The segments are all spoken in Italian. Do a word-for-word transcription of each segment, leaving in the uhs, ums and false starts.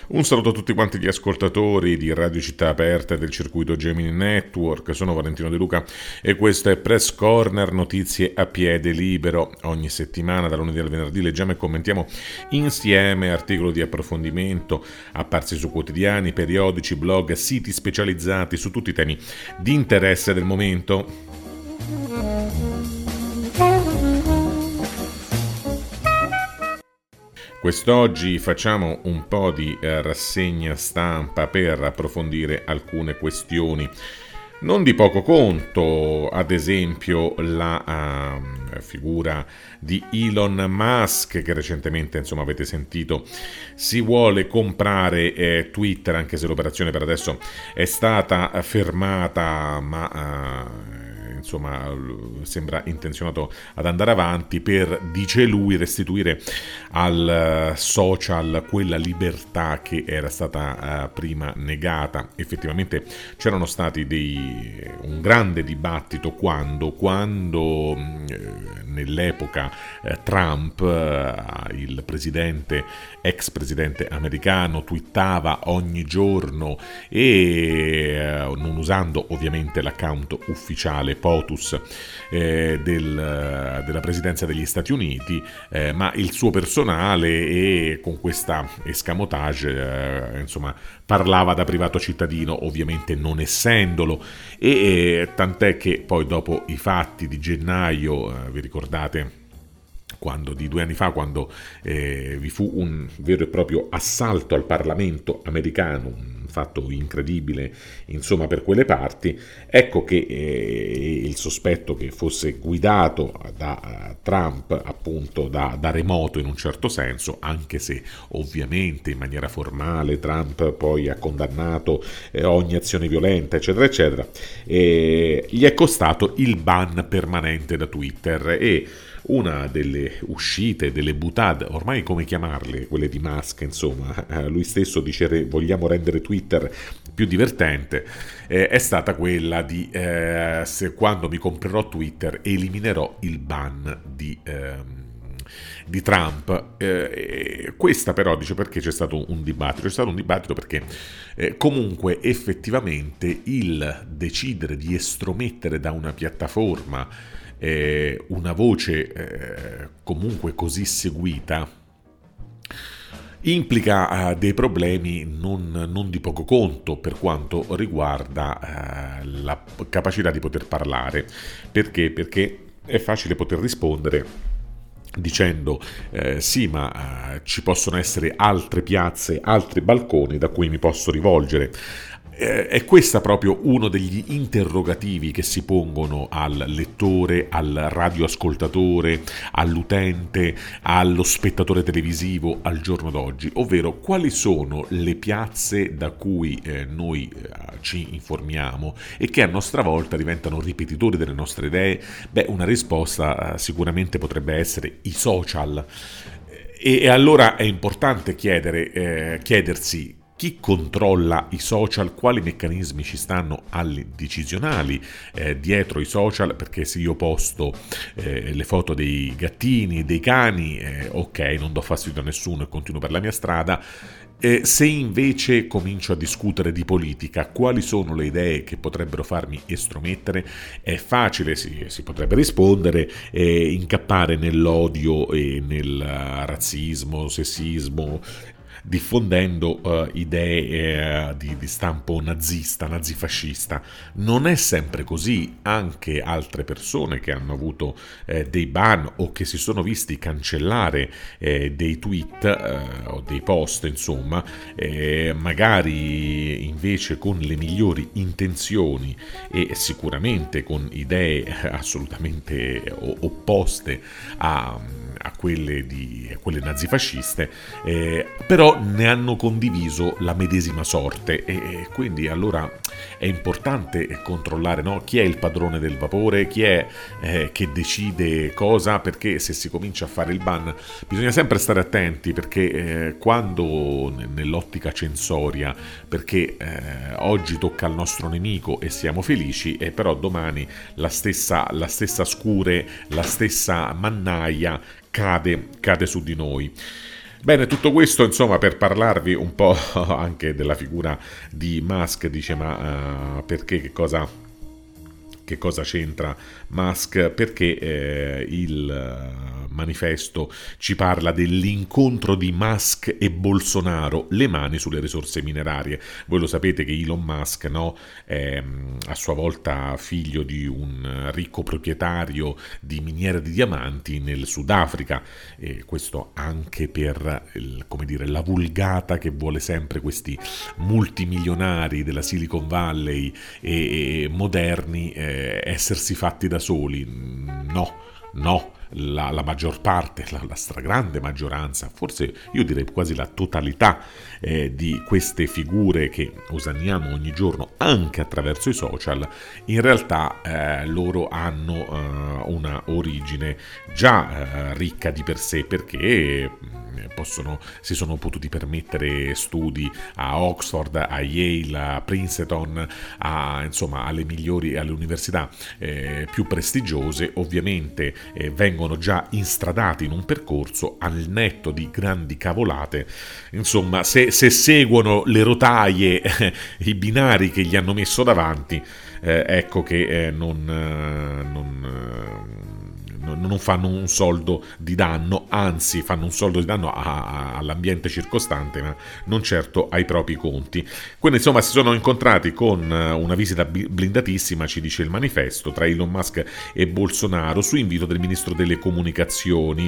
Un saluto a tutti quanti gli ascoltatori di Radio Città Aperta e del circuito Gemini Network. Sono Valentino De Luca e questo è Press Corner, notizie a piede libero. Ogni settimana, dal lunedì al venerdì, leggiamo e commentiamo insieme articoli di approfondimento apparsi su quotidiani, periodici, blog, siti specializzati su tutti i temi di interesse del momento. Quest'oggi facciamo un po' di eh, rassegna stampa per approfondire alcune questioni non di poco conto, ad esempio la uh, figura di Elon Musk, che recentemente, insomma, avete sentito, si vuole comprare eh, Twitter, anche se l'operazione per adesso è stata fermata, ma uh, insomma sembra intenzionato ad andare avanti per, dice lui, restituire al social quella libertà che era stata uh, prima negata. Effettivamente c'erano stati dei, un grande dibattito quando, quando uh, nell'epoca uh, Trump, uh, il presidente, ex presidente americano, twittava ogni giorno e uh, non usando ovviamente l'account ufficiale POTUS eh, del, della presidenza degli Stati Uniti, eh, ma il suo personale, e con questa escamotage eh, insomma parlava da privato cittadino, ovviamente non essendolo, e eh, tant'è che poi dopo i fatti di gennaio, eh, vi ricordate, quando di due anni fa, quando eh, vi fu un vero e proprio assalto al Parlamento americano, un fatto incredibile, insomma, per quelle parti, ecco che eh, il sospetto che fosse guidato da uh, Trump, appunto da, da remoto in un certo senso, anche se ovviamente in maniera formale Trump poi ha condannato eh, ogni azione violenta, eccetera, eccetera, eh, gli è costato il ban permanente da Twitter. E una delle uscite, delle butade, ormai come chiamarle, quelle di Musk, insomma, eh, lui stesso dice vogliamo rendere Twitter più divertente, eh, è stata quella di eh, se quando mi comprerò Twitter eliminerò il ban di... Ehm, di Trump. Eh, questa però, dice, perché c'è stato un dibattito? C'è stato un dibattito perché eh, comunque effettivamente il decidere di estromettere da una piattaforma eh, una voce eh, comunque così seguita implica uh, dei problemi non, non di poco conto per quanto riguarda uh, la capacità di poter parlare. Perché? Perché è facile poter rispondere dicendo eh, sì, ma eh, ci possono essere altre piazze, altri balconi da cui mi posso rivolgere. Eh, è questo proprio uno degli interrogativi che si pongono al lettore, al radioascoltatore, all'utente, allo spettatore televisivo al giorno d'oggi, ovvero quali sono le piazze da cui eh, noi eh, ci informiamo e che a nostra volta diventano ripetitori delle nostre idee. Beh, una risposta eh, sicuramente potrebbe essere i social. E, e allora è importante chiedere, eh, chiedersi chi controlla i social, quali meccanismi ci stanno alle decisionali eh, dietro i social, perché se io posto eh, le foto dei gattini, dei cani, eh, ok, non do fastidio a nessuno e continuo per la mia strada. Eh, se invece comincio a discutere di politica, quali sono le idee che potrebbero farmi estromettere, è facile, si, si potrebbe rispondere, eh, incappare nell'odio e nel razzismo, sessismo, diffondendo uh, idee uh, di, di stampo nazista, nazifascista. Non è sempre così. Anche altre persone che hanno avuto eh, dei ban o che si sono visti cancellare eh, dei tweet eh, o dei post, insomma, eh, magari invece con le migliori intenzioni e sicuramente con idee assolutamente opposte a a quelle, di, a quelle nazifasciste, eh, però ne hanno condiviso la medesima sorte, e, e quindi allora è importante controllare, no? Chi è il padrone del vapore, chi è eh, che decide cosa, perché se si comincia a fare il ban bisogna sempre stare attenti, perché eh, quando nell'ottica censoria, perché eh, oggi tocca al nostro nemico e siamo felici, e però domani la stessa, la stessa scure, la stessa mannaia cade, cade su di noi. Bene, tutto questo insomma per parlarvi un po' anche della figura di Musk, dice ma uh, perché, che cosa... Che cosa c'entra Musk? Perché eh, il manifesto ci parla dell'incontro di Musk e Bolsonaro, le mani sulle risorse minerarie. Voi lo sapete che Elon Musk, no, è a sua volta figlio di un ricco proprietario di miniere di diamanti nel Sudafrica, e questo anche per il, come dire, la vulgata che vuole sempre questi multimilionari della Silicon Valley e, e moderni eh, essersi fatti da soli. No, no, la, la maggior parte, la, la stragrande maggioranza, forse io direi quasi la totalità eh, di queste figure che usanniamo ogni giorno anche attraverso i social, in realtà eh, loro hanno eh, una origine già eh, ricca di per sé, perché possono, si sono potuti permettere studi a Oxford, a Yale, a Princeton, a, insomma alle migliori, alle università eh, più prestigiose. Ovviamente eh, vengono già instradati in un percorso al netto di grandi cavolate. Insomma, se, se seguono le rotaie, eh, i binari che gli hanno messo davanti, eh, ecco che eh, non, eh, non eh, non fanno un soldo di danno, anzi fanno un soldo di danno a, a, all'ambiente circostante, ma non certo ai propri conti. Quindi insomma si sono incontrati con una visita blindatissima, ci dice il manifesto, tra Elon Musk e Bolsonaro su invito del ministro delle comunicazioni.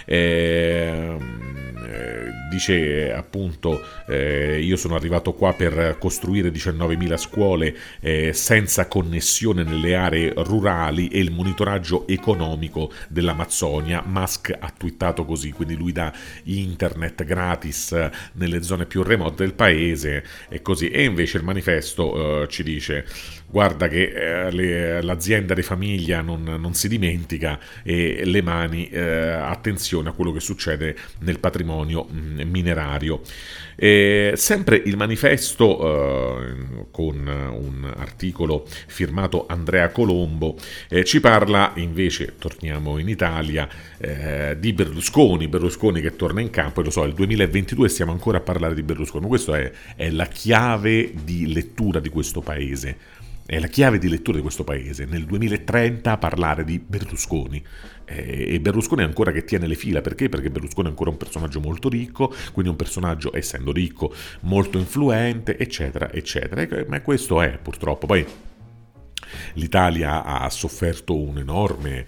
Eh, eh, dice appunto eh, io sono arrivato qua per costruire diciannovemila scuole eh, senza connessione nelle aree rurali e il monitoraggio economico dell'Amazzonia. Musk ha twittato così, quindi lui dà internet gratis nelle zone più remote del paese e così. E invece il manifesto eh, ci dice guarda che eh, le, l'azienda di famiglia non, non si dimentica, e le mani, eh, attenzione a quello che succede nel patrimonio mh, minerario. E sempre il manifesto eh, con un articolo firmato Andrea Colombo eh, ci parla invece, torniamo in Italia, eh, di Berlusconi, Berlusconi che torna in campo. E lo so, il duemilaventidue stiamo ancora a parlare di Berlusconi, questa è, è la chiave di lettura di questo paese. È la chiave di lettura di questo paese, nel duemilatrenta parlare di Berlusconi, eh, e Berlusconi è ancora che tiene le fila. Perché? Perché Berlusconi è ancora un personaggio molto ricco, quindi un personaggio, essendo ricco, molto influente, eccetera, eccetera. E, ma questo è purtroppo. Poi l'Italia ha sofferto un enorme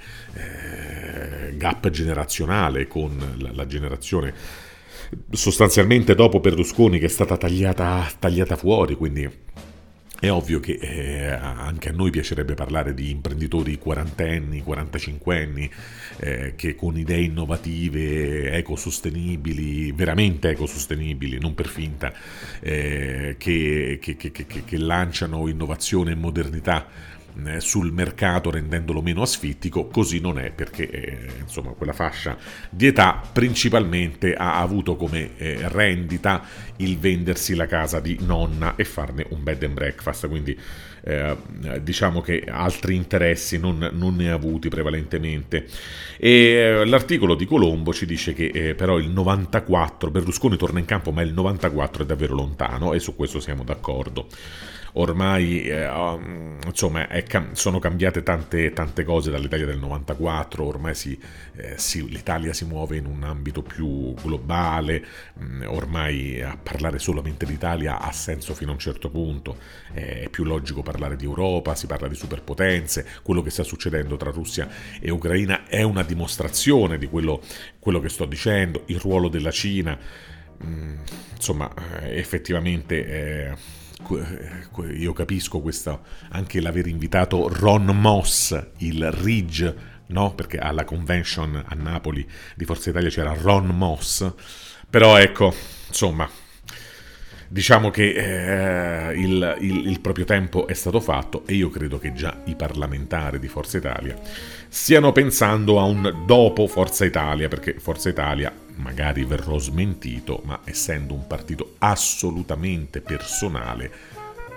eh, gap generazionale con la, la generazione sostanzialmente dopo Berlusconi, che è stata tagliata, tagliata fuori, quindi è ovvio che eh, anche a noi piacerebbe parlare di imprenditori quarantenni, quarantacinquenni, eh, che con idee innovative, ecosostenibili, veramente ecosostenibili, non per finta, eh, che, che, che, che, che lanciano innovazione e modernità sul mercato rendendolo meno asfittico. Così non è, perché eh, insomma quella fascia di età principalmente ha avuto come eh, rendita il vendersi la casa di nonna e farne un bed and breakfast, quindi eh, diciamo che altri interessi non, non ne ha avuti prevalentemente. E eh, l'articolo di Colombo ci dice che eh, però il novantaquattro, Berlusconi torna in campo, ma il novantaquattro è davvero lontano, e su questo siamo d'accordo. Ormai eh, insomma è cam- sono cambiate tante, tante cose dall'Italia del novantaquattro. Ormai si, eh, si, l'Italia si muove in un ambito più globale. Mm, ormai a parlare solamente d'Italia ha senso fino a un certo punto. Eh, è più logico parlare di Europa, si parla di superpotenze. Quello che sta succedendo tra Russia e Ucraina è una dimostrazione di quello, quello che sto dicendo. Il ruolo della Cina, mm, insomma eh, effettivamente eh, io capisco questo, anche l'aver invitato Ron Moss, il Ridge, no? Perché alla convention a Napoli di Forza Italia c'era Ron Moss, però ecco, insomma, diciamo che eh, il, il, il proprio tempo è stato fatto, e io credo che già i parlamentari di Forza Italia stiano pensando a un dopo Forza Italia, perché Forza Italia, magari verrò smentito, ma essendo un partito assolutamente personale,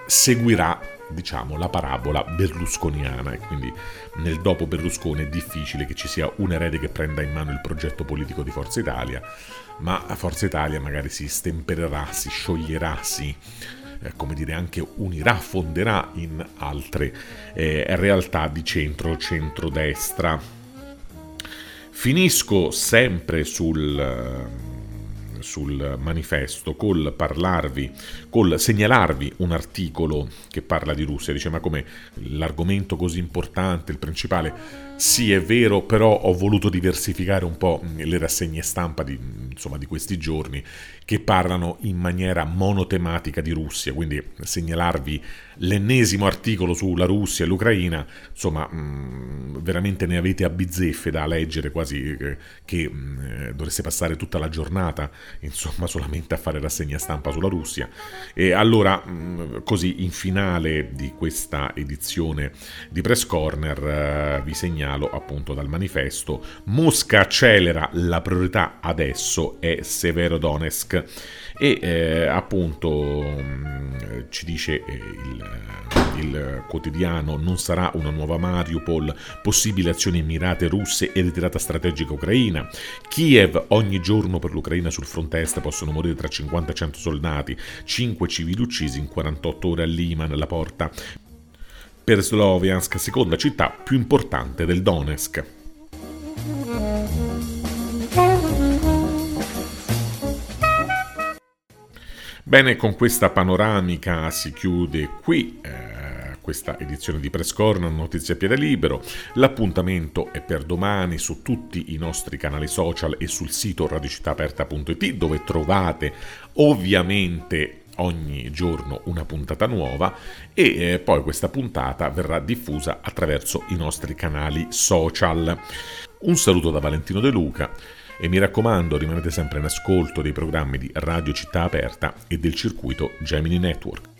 seguirà, diciamo, la parabola berlusconiana, e quindi nel dopo Berlusconi è difficile che ci sia un erede che prenda in mano il progetto politico di Forza Italia, ma Forza Italia magari si stempererà, si scioglierà, si eh, come dire, anche unirà, fonderà in altre eh, realtà di centro, centrodestra. Finisco sempre sul sul manifesto col parlarvi, col segnalarvi un articolo che parla di Russia. Dice: ma come, l'argomento così importante, il principale? Sì, è vero, però ho voluto diversificare un po' le rassegne stampa di, insomma, di questi giorni, che parlano in maniera monotematica di Russia, quindi segnalarvi l'ennesimo articolo sulla Russia e l'Ucraina, insomma, mh, veramente ne avete a bizzeffe da leggere, quasi eh, che mh, dovreste passare tutta la giornata, insomma, solamente a fare rassegna stampa sulla Russia. E allora, mh, così, in finale di questa edizione di Press Corner, eh, vi segnalo appunto dal manifesto: Mosca accelera, la priorità adesso è Severodonetsk. E eh, appunto mh, ci dice eh, il, il quotidiano: non sarà una nuova Mariupol, possibili azioni mirate russe e ritirata strategica ucraina. Kiev: ogni giorno per l'Ucraina sul fronte est possono morire tra cinquanta e cento soldati, cinque civili uccisi in quarantotto ore a Liman, la porta per Sloviansk, seconda città più importante del Donetsk. Bene, con questa panoramica si chiude qui eh, questa edizione di Press Corner, notizie a piede libero. L'appuntamento è per domani su tutti i nostri canali social e sul sito radiocittaaperta punto it, dove trovate ovviamente ogni giorno una puntata nuova, e eh, poi questa puntata verrà diffusa attraverso i nostri canali social. Un saluto da Valentino De Luca. E mi raccomando, rimanete sempre in ascolto dei programmi di Radio Città Aperta e del circuito Gemini Network.